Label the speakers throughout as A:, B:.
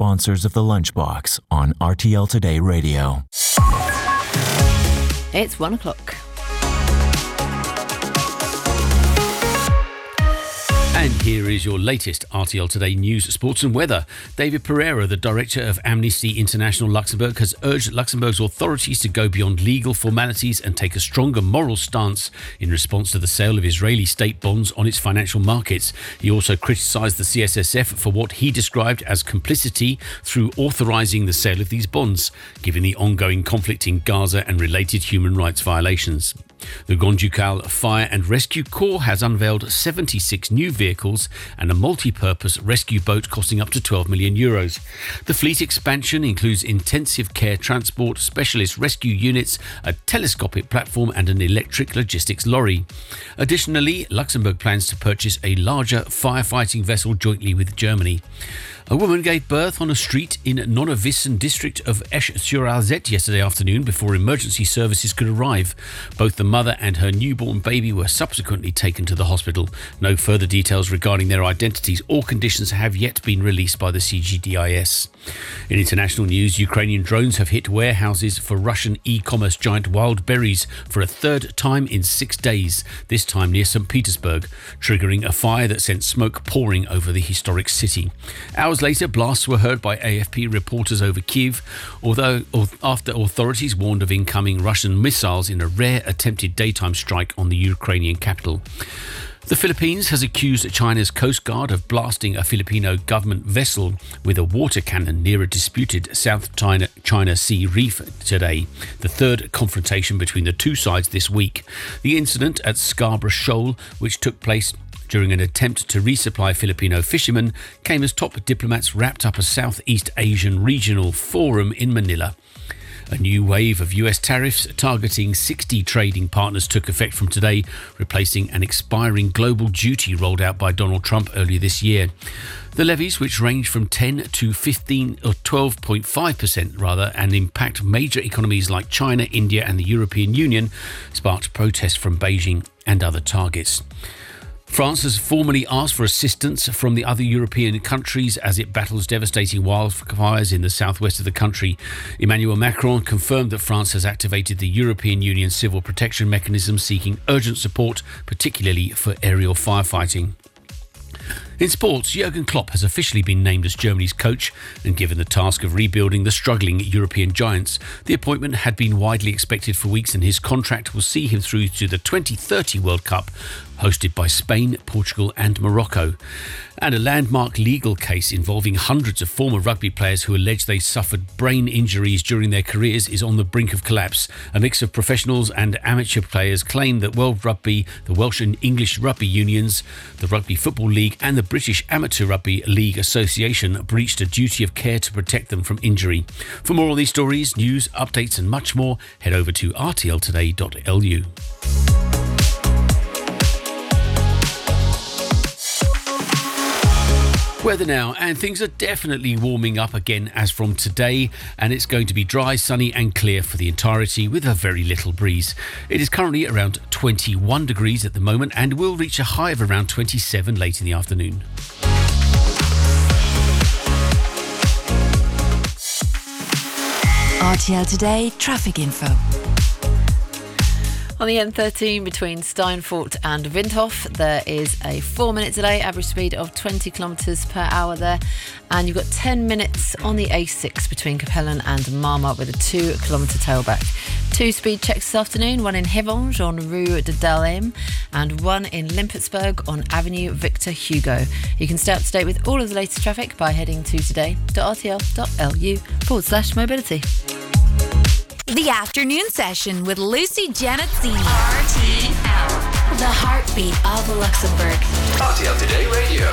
A: sponsors of The Lunchbox on RTL Today Radio.
B: It's 1 o'clock.
C: And here is your latest RTL Today news, sports and weather. David Pereira, the director of Amnesty International Luxembourg, has urged Luxembourg's authorities to go beyond legal formalities and take a stronger moral stance in response to the sale of Israeli state bonds on its financial markets. He also criticised the CSSF for what he described as complicity through authorising the sale of these bonds, given the ongoing conflict in Gaza and related human rights violations. The Grand Ducal Fire and Rescue Corps has unveiled 76 new vehicles and a multi-purpose rescue boat costing up to €12 million. The fleet expansion includes intensive care transport, specialist rescue units, a telescopic platform and an electric logistics lorry. Additionally, Luxembourg plans to purchase a larger firefighting vessel jointly with Germany. A woman gave birth on a street in Nonnewissen district of Esch-sur-Alzette yesterday afternoon before emergency services could arrive. Both the mother and her newborn baby were subsequently taken to the hospital. No further details regarding their identities or conditions have yet been released by the CGDIS. In international news, Ukrainian drones have hit warehouses for Russian e-commerce giant Wildberries for a third time in 6 days, this time near St. Petersburg, triggering a fire that sent smoke pouring over the historic city. Hours later, blasts were heard by AFP reporters over Kyiv, although after authorities warned of incoming Russian missiles in a rare attempted daytime strike on the Ukrainian capital. The Philippines has accused China's Coast Guard of blasting a Filipino government vessel with a water cannon near a disputed South China Sea reef today, the third confrontation between the two sides this week. The incident at Scarborough Shoal, which took place during an attempt to resupply Filipino fishermen, came as top diplomats wrapped up a Southeast Asian regional forum in Manila. A new wave of US tariffs targeting 60 trading partners took effect from today, replacing an expiring global duty rolled out by Donald Trump earlier this year. The levies, which range from 10 to 15 or 12.5% rather, and impact major economies like China, India and the European Union, sparked protests from Beijing and other targets. France has formally asked for assistance from the other European countries as it battles devastating wildfires in the southwest of the country. Emmanuel Macron confirmed that France has activated the European Union Civil Protection Mechanism, seeking urgent support, particularly for aerial firefighting. In sports, Jurgen Klopp has officially been named as Germany's coach and given the task of rebuilding the struggling European giants. The appointment had been widely expected for weeks, and his contract will see him through to the 2030 World Cup, hosted by Spain, Portugal and Morocco. And a landmark legal case involving hundreds of former rugby players who allege they suffered brain injuries during their careers is on the brink of collapse. A mix of professionals and amateur players claim that World Rugby, the Welsh and English rugby unions, the Rugby Football League and the British Amateur Rugby League Association breached a duty of care to protect them from injury. For more on these stories, news, updates and much more, head over to rtltoday.lu. Weather now, and things are definitely warming up again as from today, and it's going to be dry, sunny and clear for the entirety with a very little breeze. It is currently around 21 degrees at the moment and will reach a high of around 27 late in the afternoon.
D: RTL Today traffic info.
B: On the M13 between Steinfort and Windhof, there is a 4-minute delay, average speed of 20 kilometres per hour there. And you've got 10 minutes on the A6 between Capellen and Marmar with a 2-kilometre tailback. 2 speed checks this afternoon, one in Hevange on Rue de Dalem and one in Limpertsburg on Avenue Victor Hugo. You can stay up to date with all of the latest traffic by heading to today.rtl.lu/mobility.
D: The afternoon session with Lucy Janazzini. RTL, the heartbeat of Luxembourg.
E: RTL Today Radio.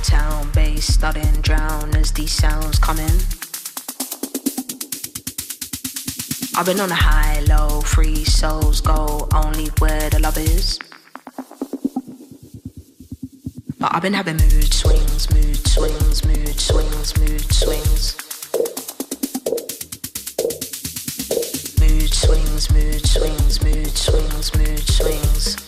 F: town bass studying drown as these sounds come in. I've been on a high, low, free souls go only where the love is. But I've been having mood swings, mood swings, mood swings, mood swings. Mood swings, mood swings, mood swings, mood swings.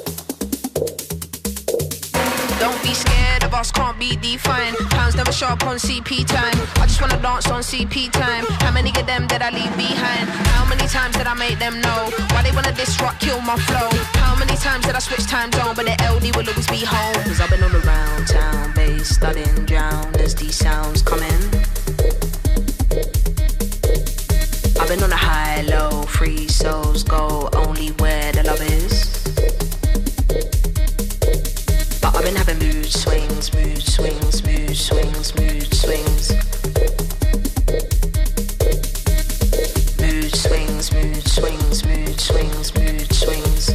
F: Don't be scared of us, can't be defined. Pounds never show up on CP time. I just wanna dance on CP time. How many of them did I leave behind? How many times did I make them know why they wanna disrupt, kill my flow? How many times did I switch time zone, but the LD will always be home? Cause I've been on the round town bass studying drown as these sounds come in. I've been on a high, low, free souls go only where the love is. But I've been having mood swings, mood swings, mood swings, mood swings. Mood swings, mood swings, mood swings, mood swings.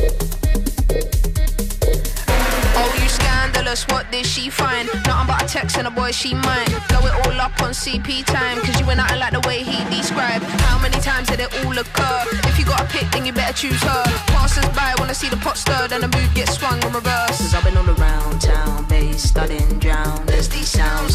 F: Oh, you scandalous, what did she find? Nothing but a text and a boy she might blow it all up on CP time. Cause you ain't nothing like the way he described. How many times did it all occur? If you got a pick, then you better choose her. Passers by wanna see the pot stirred and the mood gets swung in reverse. Cause I've been all around town bass studying drown as these sounds